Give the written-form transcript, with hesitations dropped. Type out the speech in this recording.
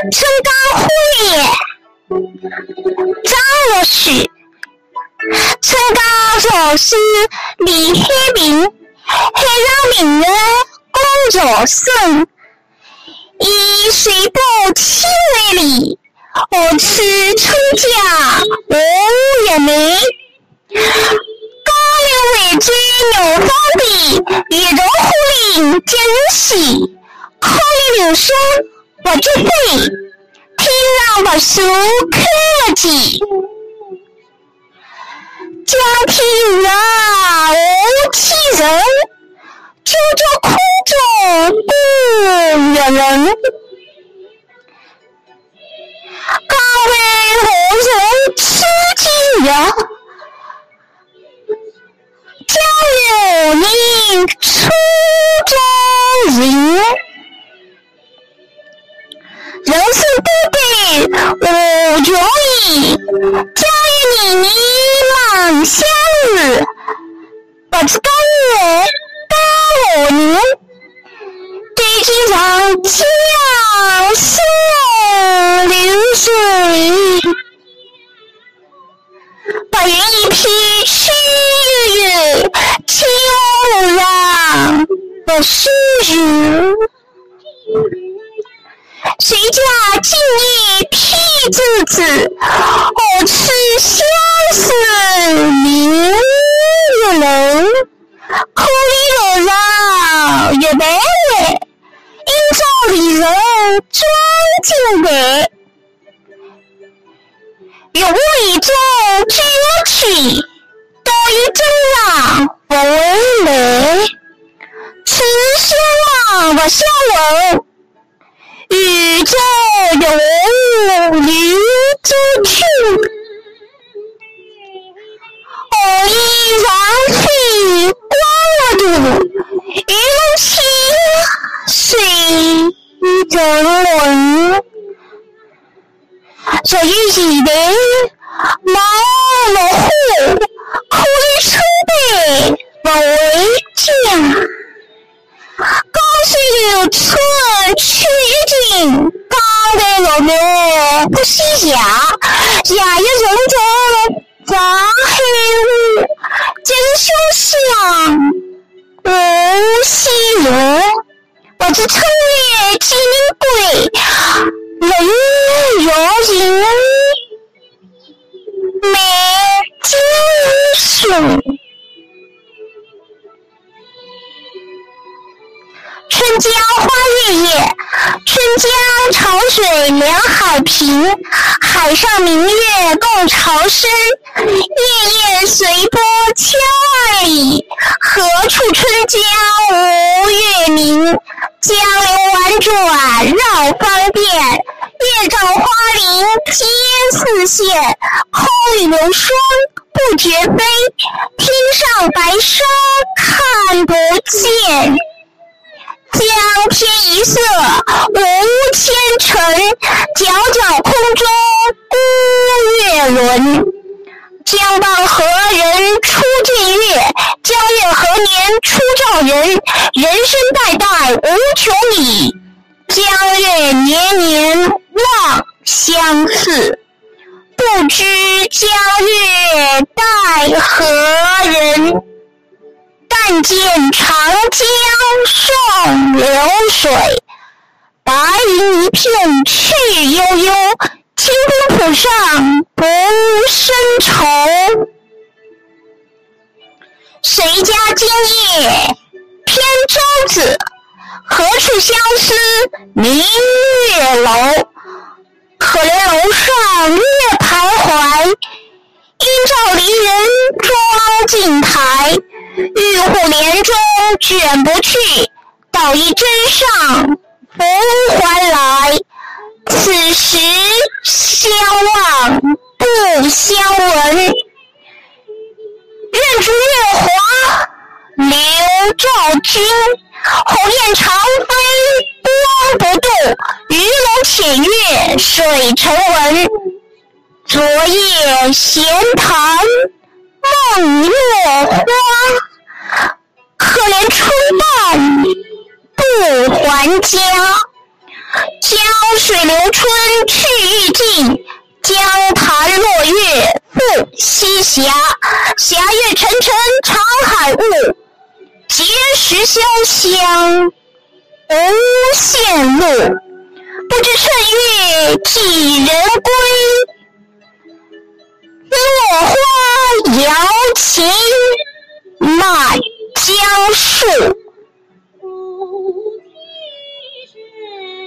春高忽烈，张若许。春高作诗李黑明，黑让名人公作顺。以水部七为里，我持春家无也梅。高陵尾追柳风笔，野荣忽令见人喜。口里柳声我就会，听让我熟科了几。江亭啊无其人，周周空中故有人。高为无人吃惊人，江有令出中人。人生不悲无久矣，江与你忙相日。我知高月高我年，对君上江水流水。白云一匹去月，轻无让我须臾。谁家今夜披之子，我持相思明月楼。口里有让月白月，应照里人装进北。有无以中居取，多于真让我为美。此先让我相闻，宇宙有无之趣。我依然去光度，鱼龙起水中轮。所以以为毛罗户，苦于出辈我为将。高水流春去尽，高为我们不惜雅。雅于人中杂黑屋，今休想无西游。我知春月几名贵，人若隐美金属。春江花月夜，春江潮水连海平，海上明月共潮生。夜夜随波千万里，何处春江无月明？江流婉转绕方便，月照花林皆似现。空里流霜不觉飞，天上白霜看不见。江天一色无千尘，皎皎空中孤月轮。江傍何人初见月？江月何年初照人？人生代代无穷已，江月年年望相似。不知江月待何人？但见长江上流水，白云一片去悠悠。清风浦上不生愁，谁家今夜偏舟子？何处相思明月楼？可怜楼上月徘徊，应照离人妆镜台。玉户帘中卷不去，捣衣砧上不还来。此时相望不相闻，愿逐月华流照君。鸿雁长飞光不度，鱼龙潜跃水成文。昨夜闲谈梦落花，可怜春半不还家。江水流春去欲尽，江潭落月复西斜。霞月沉沉长海雾，碣石潇湘无限路。不知趁月几人归，落花摇情满江树。